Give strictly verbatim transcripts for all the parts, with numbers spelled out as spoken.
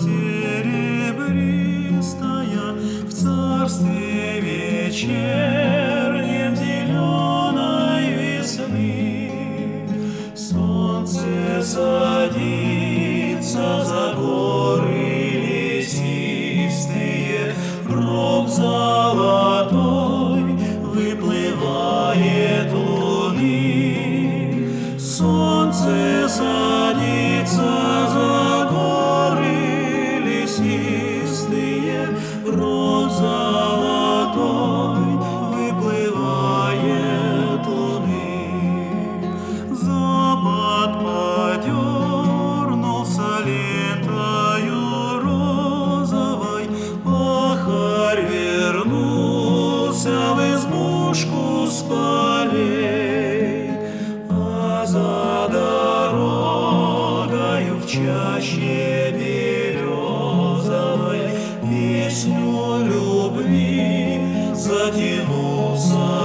серебристая, в царстве вечернем зеленой весны. Солнце садится за горы лесистые, рог золотой выплывает луны. Солнце садится за горы лесистые, рог золотой выплывает луны. Запад подернулся лентою розовой, пахарь вернулся в избушку с полей, а за дорогою в чаще березовой песню любви затянул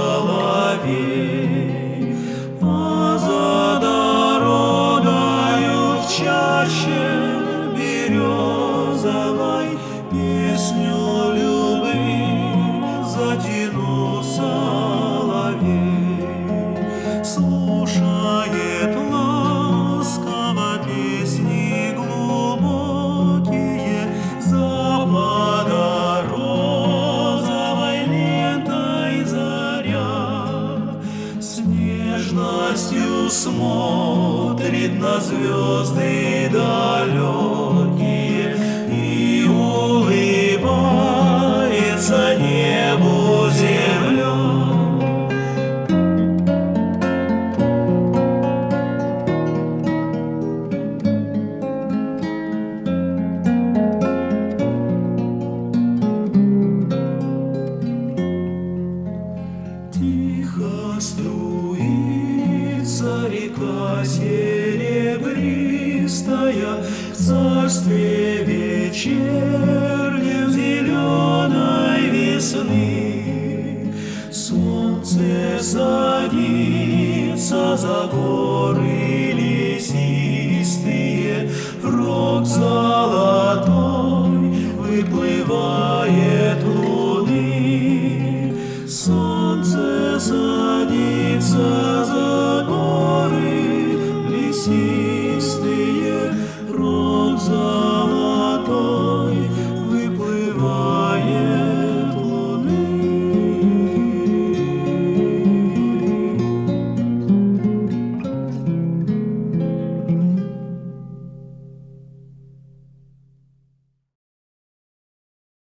соловей. А за дорогою в чаще березовой песню любви затянул соловей. Слушает ласково песни глубокие, запада розовой лентой заря, с нежностью смотрит на звезды далекие и улыбается небу земля. Тихо струится река серебристая в царстве вечернем.